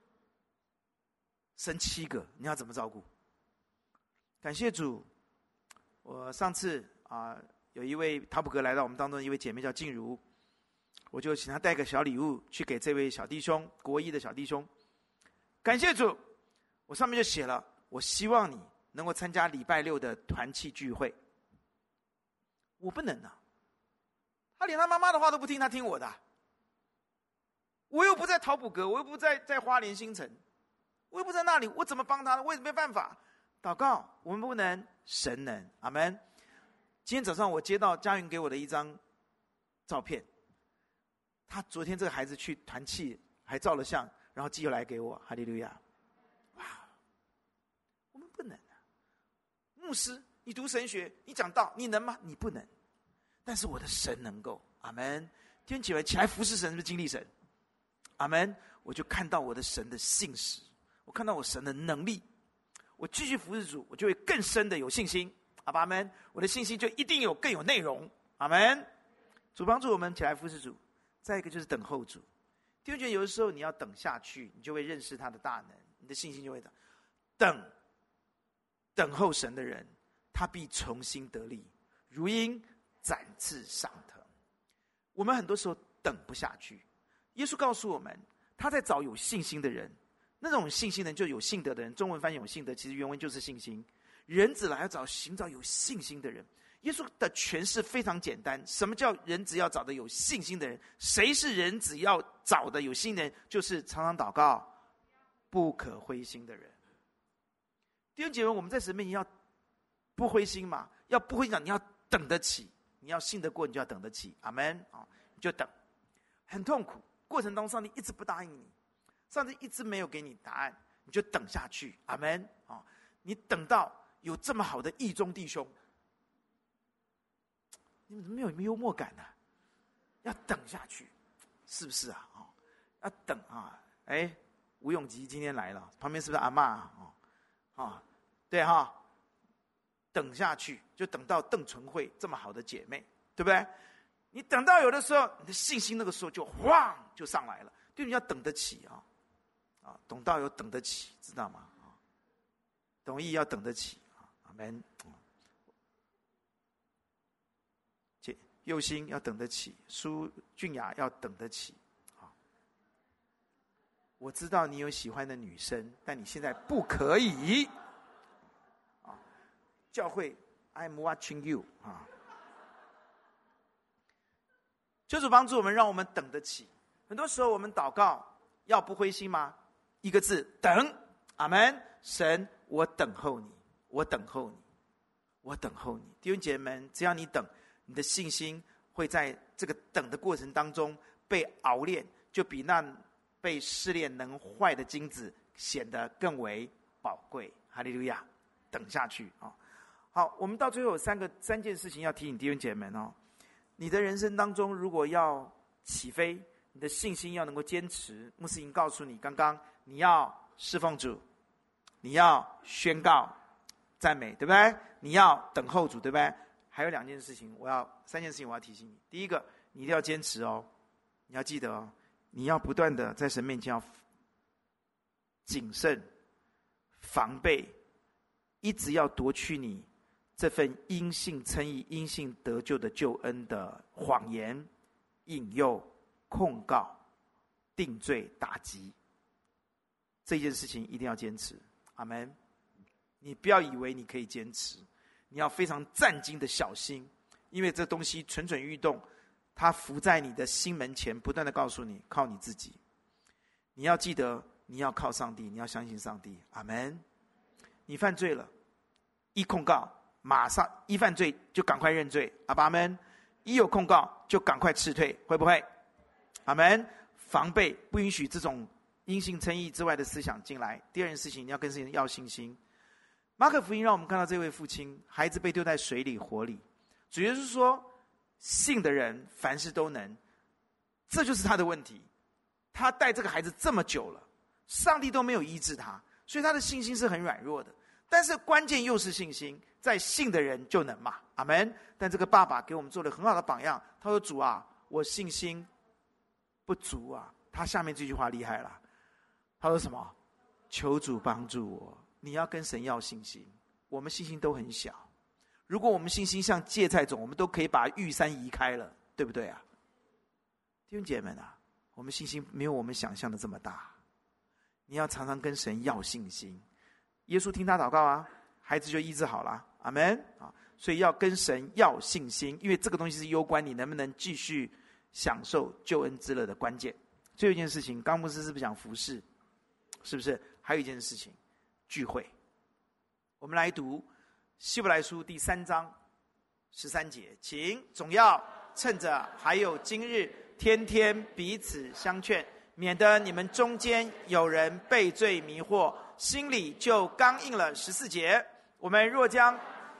生七个，你要怎么照顾？感谢主，我上次啊、呃，有一位陶普哥来到我们当中，一位姐妹叫静茹，我就请她带个小礼物去给这位小弟兄，国一的小弟兄。感谢主，我上面就写了，我希望你能够参加礼拜六的团契聚会。我不能啊，他连他妈妈的话都不听，他听我的。我又不在陶普阁，我又不在在花莲新城，我又不在那里，我怎么帮他呢？我也没办法。祷告，我们不能，神能。阿们。今天早上我接到佳云给我的一张照片，他昨天这个孩子去团契还照了相，然后寄回来给我。哈利路亚！哇，我们不能啊。牧师，你读神学，你讲道，你能吗？你不能。但是我的神能够。阿们。今天起来起来服侍神，是不是经历神？阿们。我就看到我的神的信实，我看到我神的能力，我继续服侍主，我就会更深的有信心。阿们。我的信心就一定有更有内容。阿们。主帮助我们起来服侍主。再一个就是等候主。弟兄姐妹，有的时候你要等下去，你就会认识他的大能，你的信心就会等。等等候神的人，他必重新得力，如鹰展翅上腾。我们很多时候等不下去。耶稣告诉我们，他在找有信心的人。那种信心的人，就有信德的人。中文翻译有信德，其实原文就是信心。人子来要找寻找有信心的人。耶稣的诠释非常简单，什么叫人子要找的有信心的人？谁是人子要找的有信心的人？就是常常祷告、不可灰心的人。弟兄姐妹，我们在神面前要不灰心嘛？要不灰心，你要等得起，你要信得过，你就要等得起。阿们。你就等，很痛苦，过程当中上帝一直不答应你，上帝一直没有给你答案，你就等下去。阿们。你等到有这么好的义中弟兄，你们怎么没有幽默感呢、啊？要等下去，是不是啊？哦，要等啊！哎，吴永吉今天来了，旁边是不是阿嬷啊？哦，哦，对哈、哦，等下去就等到邓纯慧这么好的姐妹，对不对？你等到有的时候，你的信心那个时候就晃就上来了，对，你要等得起啊！啊，等到有等得起，知道吗？啊，懂意要等得起啊！阿们。佑心要等得起，苏俊雅要等得起。我知道你有喜欢的女生，但你现在不可以。教会 ，I'm watching you 啊！求主帮助我们，让我们等得起。很多时候我们祷告要不灰心吗？一个字，等。阿们。神，我等候你，我等候你，我等候你。弟兄姐妹们，只要你等，你的信心会在这个等的过程当中被熬炼，就比那被试炼能坏的金子显得更为宝贵。哈利路亚！等下去啊！好，我们到最后有三个三件事情要提醒弟兄姐妹们哦。你的人生当中，如果要起飞，你的信心要能够坚持。牧师已经告诉你，刚刚你要侍奉主，你要宣告赞美，对不对？你要等候主，对不对？还有两件事情，我要三件事情我要提醒你。第一个，你一定要坚持哦，你要记得哦，你要不断的在神面前要谨慎、防备，一直要夺去你这份因信称义、因信得救的救恩的谎言、引诱、控告、定罪、打击。这件事情一定要坚持。阿们。你不要以为你可以坚持，你要非常战兢的小心，因为这东西蠢蠢欲动，它伏在你的心门前，不断的告诉你靠你自己。你要记得，你要靠上帝，你要相信上帝。阿们。你犯罪了，一控告马上一犯罪就赶快认罪。阿们。一有控告就赶快撤退，会不会？阿们。防备，不允许这种因信称义之外的思想进来。第二件事情，你要跟神要信心。马可福音让我们看到这位父亲，孩子被丢在水里火里，主要是说信的人凡事都能，这就是他的问题。他带这个孩子这么久了，上帝都没有医治他，所以他的信心是很软弱的。 但是关键又是信心，在信的人就能嘛，阿们。但这个爸爸给我们做了很好的榜样，他说主啊，我信心不足啊。他下面这句话厉害了，他说什么？求主帮助我。你要跟神要信心，我们信心都很小，如果我们信心像芥菜种，我们都可以把玉山移开了，对不对啊？弟兄姐妹们啊，我们信心没有我们想象的这么大，你要常常跟神要信心。耶稣听他祷告啊，孩子就医治好了，阿们啊！所以要跟神要信心，因为这个东西是攸关你能不能继续享受救恩之乐的关键。最后一件事情，刚牧师是不是讲服事？是不是？还有一件事情，聚会。我们来读希伯来书第三章十三节，请总要趁着还有今日，天天彼此相劝，免得你们中间有人被罪迷惑，心里就刚硬了。十四节，我们若将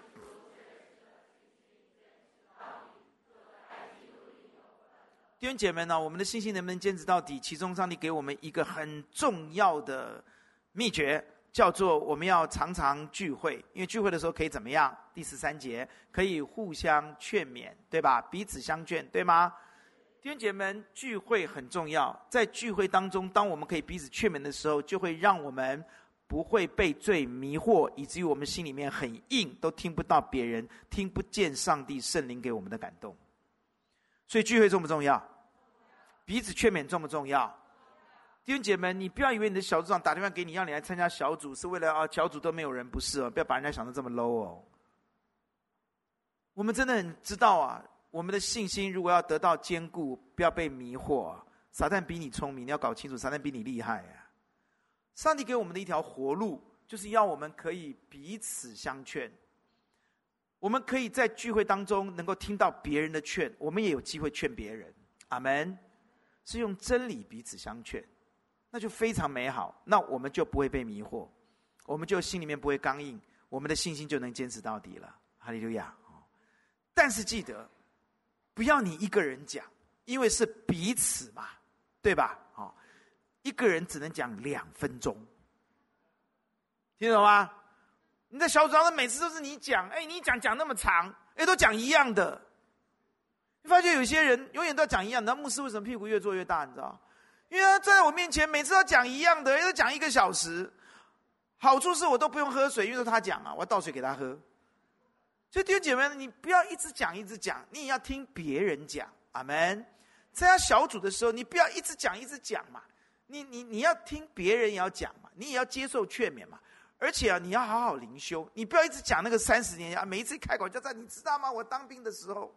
弟兄姐妹呢，我们的信心能不能坚持到底？其中上帝给我们一个很重要的秘诀，叫做我们要常常聚会。因为聚会的时候可以怎么样？第十三节可以互相劝勉，对吧？彼此相劝，对吗？弟兄姐妹们，聚会很重要。在聚会当中，当我们可以彼此劝勉的时候，就会让我们不会被罪迷惑，以至于我们心里面很硬，都听不到别人，听不见上帝圣灵给我们的感动。所以聚会重不重要？彼此劝勉重不重要？弟兄姐妹，你不要以为你的小组长打电话给你，让你来参加小组，是为了啊小组都没有人，不是哦，不要把人家想得这么 low 哦。我们真的很知道啊，我们的信心如果要得到坚固，不要被迷惑啊。撒旦比你聪明，你要搞清楚，撒旦比你厉害啊。上帝给我们的一条活路，就是要我们可以彼此相劝。我们可以在聚会当中能够听到别人的劝，我们也有机会劝别人。阿们。是用真理彼此相劝，那就非常美好。那我们就不会被迷惑，我们就心里面不会刚硬，我们的信心就能坚持到底了。哈利路亚！但是记得，不要你一个人讲，因为是彼此嘛，对吧？一个人只能讲两分钟，听懂吗？你在小组上每次都是你讲，哎，你讲讲那么长，哎，都讲一样的。你发觉有些人永远都要讲一样的，那牧师为什么屁股越做越大？你知道？因为他站在我面前，每次都讲一样的，都讲一个小时。好处是我都不用喝水，因为他讲啊，我要倒水给他喝。所以弟兄姐妹，你不要一直讲一直讲，你也要听别人讲。阿们。参加小组的时候，你不要一直讲一直讲嘛，你你你要听别人也要讲嘛，你也要接受劝勉嘛。而且啊，你要好好灵修，你不要一直讲那个三十年啊，每一次开口就在，你知道吗？我当兵的时候。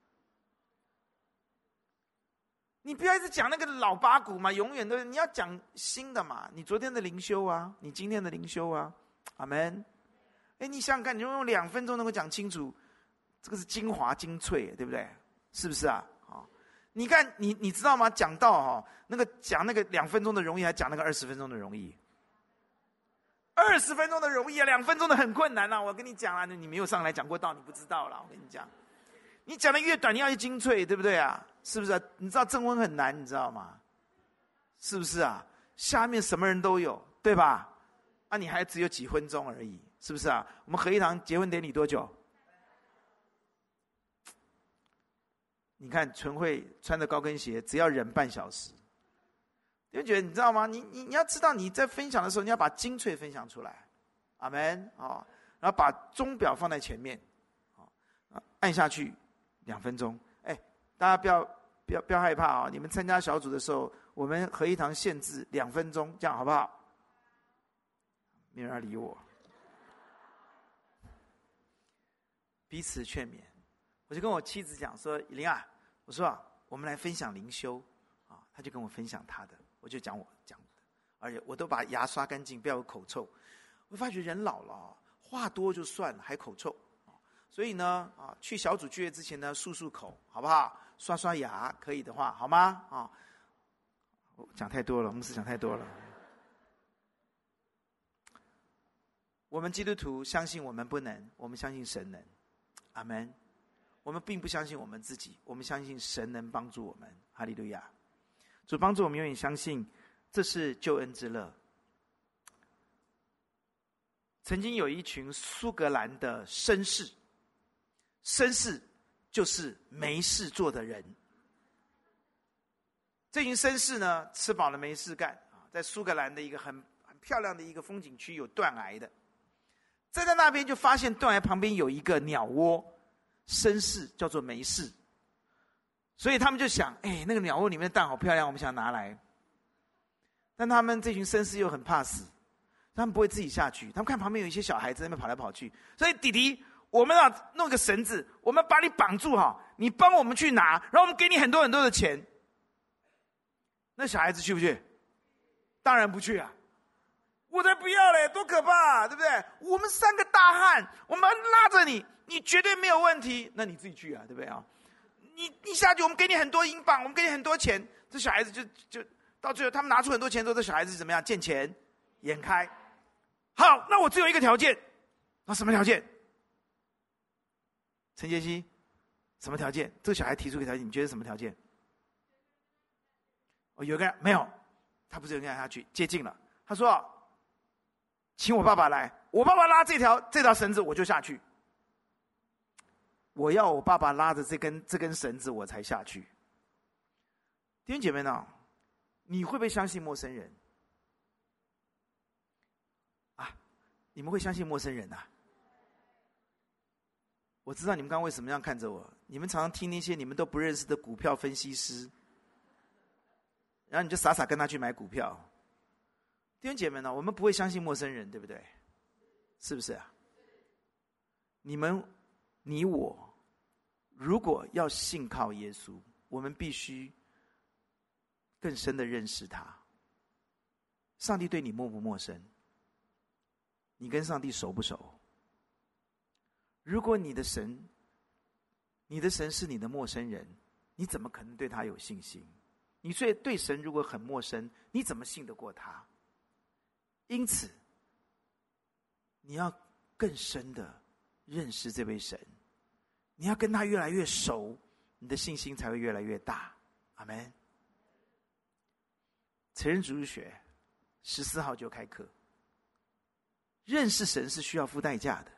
你不要一直讲那个老八股嘛，永远都你要讲新的嘛。你昨天的灵修啊，你今天的灵修啊，阿们。哎，你想想看，你用两分钟能够讲清楚，这个是精华精粹，对不对？是不是啊？哦、你看，你你知道吗？讲到哈、哦，那个讲那个两分钟的容易，还讲那个二十分钟的容易。二十分钟的容易啊，两分钟的很困难啊。我跟你讲啊，你没有上来讲过道，你不知道啦。我跟你讲。你讲的越短，你要越精粹，对不对啊？是不是啊？你知道证婚很难，你知道吗？是不是啊？下面什么人都有，对吧？啊，你还只有几分钟而已，是不是啊？我们合一堂结婚典礼多久？你看纯慧穿着高跟鞋，只要忍半小时。你会觉得你知道吗？你你你要知道你在分享的时候，你要把精粹分享出来，阿们啊！然后把钟表放在前面，啊，按下去。两分钟，哎，大家不要不要不要害怕啊、哦！你们参加小组的时候，我们合一堂限制两分钟，这样好不好？没有人理我。彼此劝勉，我就跟我妻子讲说：“玲啊，我说啊，我们来分享灵修啊。”他就跟我分享他的，我就讲我讲的，而且我都把牙刷干净，不要有口臭。我发觉人老了，话多就算了，还口臭。所以呢，啊，去小组聚会之前呢，漱漱口，好不好？刷刷牙，可以的话，好吗？啊，讲太多了，牧师讲太多了。我们基督徒相信我们不能，我们相信神能，阿们。我们并不相信我们自己，我们相信神能帮助我们，哈利路亚。主帮助我们永远相信，这是救恩之乐。 曾经有一群苏格兰的绅士，绅士就是没事做的人。这群绅士呢，吃饱了没事干，在苏格兰的一个很很漂亮的一个风景区有断崖的，在在那边就发现断崖旁边有一个鸟窝，绅士叫做没事，所以他们就想，哎，那个鸟窝里面的蛋好漂亮，我们想拿来。但他们这群绅士又很怕死，他们不会自己下去，他们看旁边有一些小孩子在那边跑来跑去，所以弟弟，我们要弄个绳子，我们把你绑住哈，你帮我们去拿，然后我们给你很多很多的钱。那小孩子去不去？当然不去啊！我才不要嘞，多可怕啊，对不对？我们三个大汉，我们拉着你，你绝对没有问题。那你自己去啊，对不对啊？你你下去，我们给你很多英镑，我们给你很多钱。这小孩子就就到最后，他们拿出很多钱之后，这小孩子怎么样？见钱眼开。好，那我只有一个条件。那什么条件？陈杰希，什么条件？这个小孩提出一个条件，你觉得什么条件？哦，有一个人没有，他不是有人让他去接近了。他说：“请我爸爸来，我爸爸拉这条这条绳子，我就下去。我要我爸爸拉着这根这根绳子，我才下去。”弟兄姐妹呢，你会不会相信陌生人？啊，你们会相信陌生人啊？我知道你们刚刚为什么这样看着我，你们常常听那些你们都不认识的股票分析师。然后你就傻傻跟他去买股票。弟兄姐妹呢，我们不会相信陌生人，对不对？是不是啊？你们、你我，如果要信靠耶稣，我们必须更深的认识他。上帝对你陌不陌生？你跟上帝熟不熟？如果你的神，你的神是你的陌生人，你怎么可能对他有信心？你对对神如果很陌生，你怎么信得过他？因此，你要更深的认识这位神，你要跟他越来越熟，你的信心才会越来越大。阿们。承认主日学十四号就开课。认识神是需要付代价的，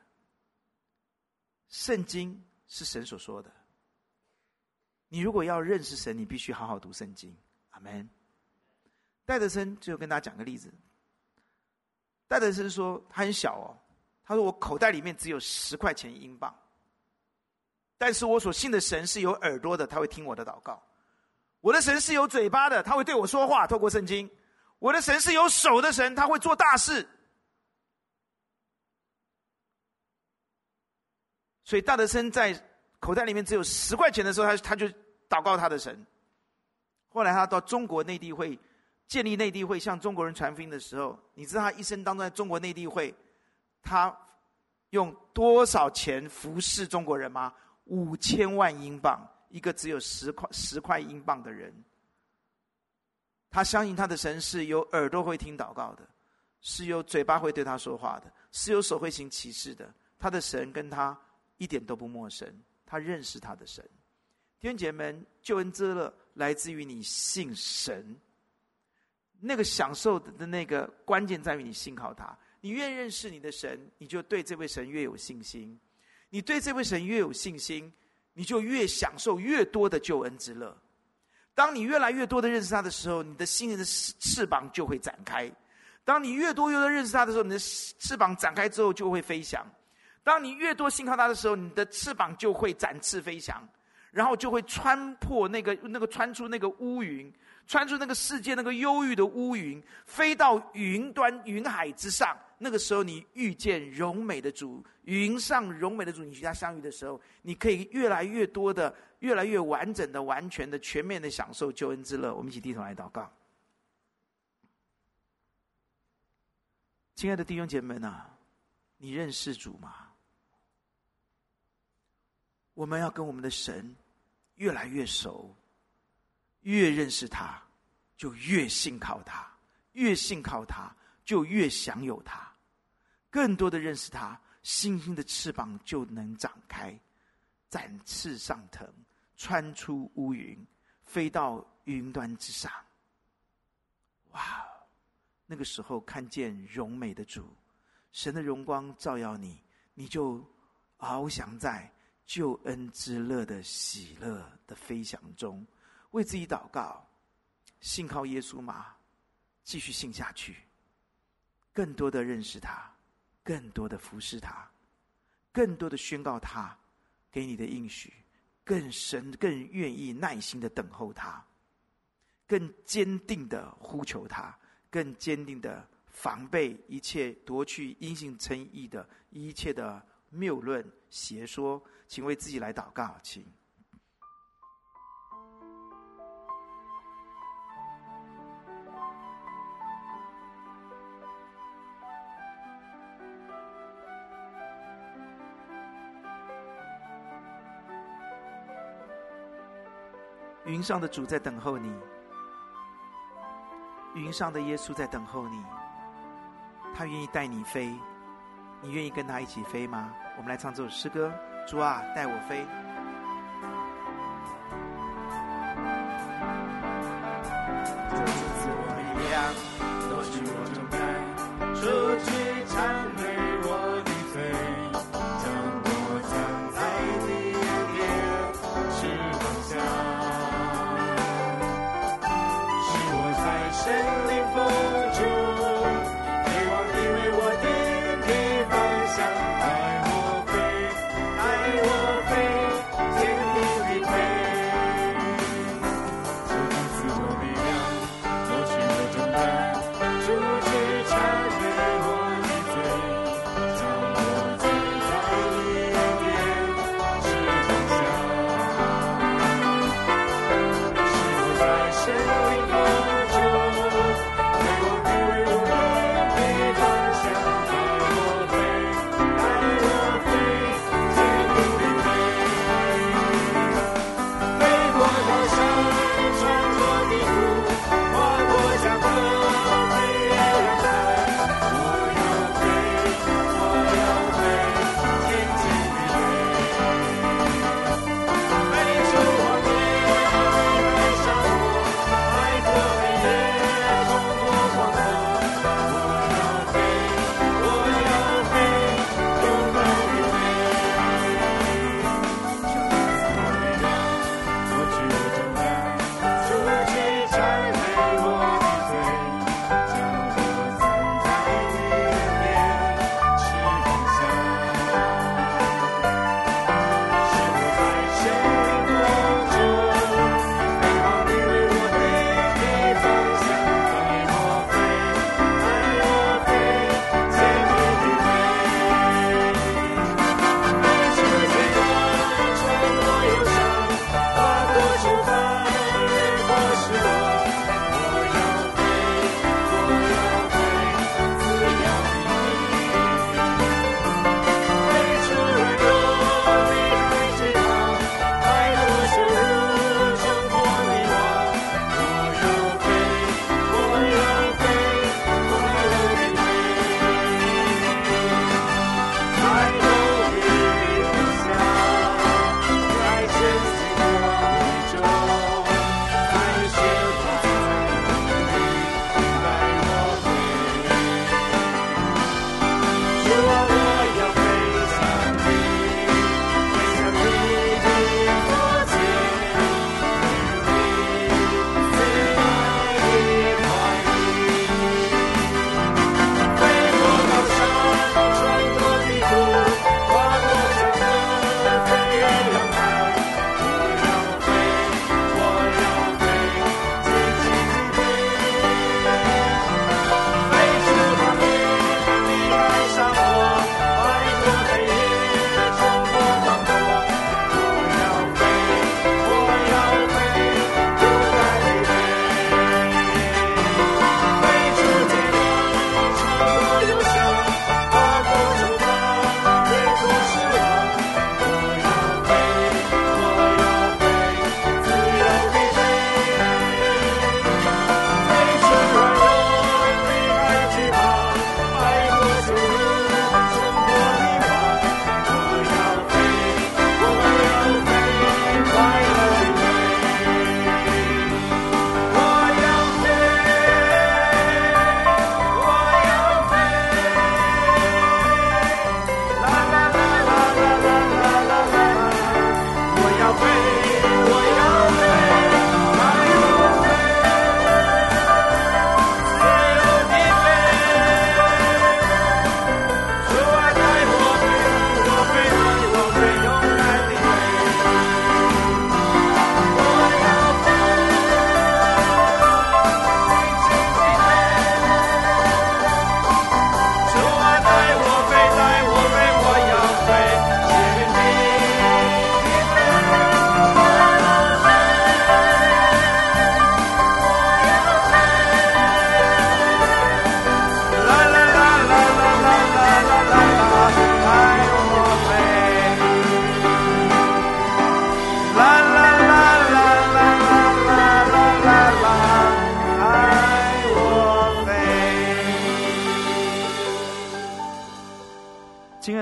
圣经是神所说的。你如果要认识神，你必须好好读圣经。阿们。戴德森就跟大家讲个例子。戴德森说他很小哦，他说我口袋里面只有十块钱英镑，但是我所信的神是有耳朵的，他会听我的祷告。我的神是有嘴巴的，他会对我说话，透过圣经。我的神是有手的神，他会做大事。所以戴德森在口袋里面只有十块钱的时候，他他就祷告他的神。后来他到中国内地会建立内地会，向中国人传福音的时候，你知道他一生当中在中国内地会，他用多少钱服侍中国人吗？五千万英镑，一个只有十块十块英镑的人。他相信他的神是有耳朵会听祷告的，是有嘴巴会对他说话的，是有手会行奇事的。他的神跟他一点都不陌生，他认识他的神。弟兄姐妹们，救恩之乐来自于你信神，那个享受的那个关键在于你信靠他。你越认识你的神，你就对这位神越有信心。你对这位神越有信心，你就越享受越多的救恩之乐。当你越来越多的认识他的时候，你的心灵的翅膀就会展开。当你越多越多认识他的时候，你的翅膀展开之后就会飞翔。当你越多信靠他的时候，你的翅膀就会展翅飞翔，然后就会穿破那个那个穿出那个乌云，穿出那个世界那个忧郁的乌云，飞到云端云海之上。那个时候你遇见荣美的主，云上荣美的主，你与他相遇的时候，你可以越来越多的越来越完整的完全的全面的享受救恩之乐。我们一起低头来祷告。亲爱的弟兄姐妹们啊，你认识主吗？我们要跟我们的神越来越熟，越认识他就越信靠他，越信靠他就越享有他。更多的认识他，信心的翅膀就能展开，展翅上腾，穿出乌云，飞到云端之上。哇，那个时候看见荣美的主， 神的荣光照耀你，你就翱翔在救恩之乐的喜乐的飞翔中，为自己祷告，信靠耶稣吗？继续信下去，更多的认识他，更多的服侍他，更多的宣告他给你的应许，更深更愿意耐心的等候他，更坚定的呼求他，更坚定的防备一切夺去因信称义的一切的谬论邪说。请为自己来祷告，请。云上的主在等候你，云上的耶稣在等候你，他愿意带你飞，你愿意跟他一起飞吗？我们来唱这首诗歌，主啊，带我飞。 这赐我力量，夺去我重担，出去찬美我的罪，将我藏在你的殿，是方向，使我在神灵风中，飞往你为我定的方向。爱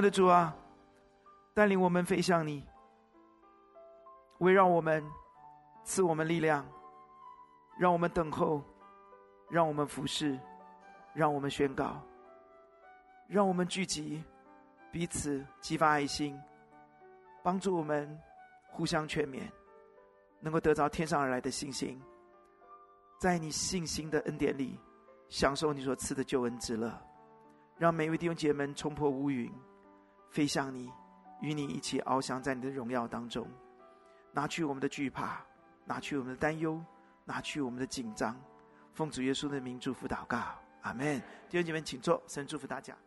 的主啊，带领我们飞向你，围绕我们，赐我们力量，让我们等候，让我们服侍，让我们宣告，让我们聚集，彼此激发爱心，帮助我们互相劝勉，能够得着天上而来的信心，在你信心的恩典里享受你所赐的救恩之乐，让每位弟兄姐妹们冲破乌云，飞向你，与你一起翱翔在你的荣耀当中，拿去我们的惧怕，拿去我们的担忧，拿去我们的紧张，奉主耶稣的名祝福祷告，阿们。弟兄姐妹请坐，神祝福大家。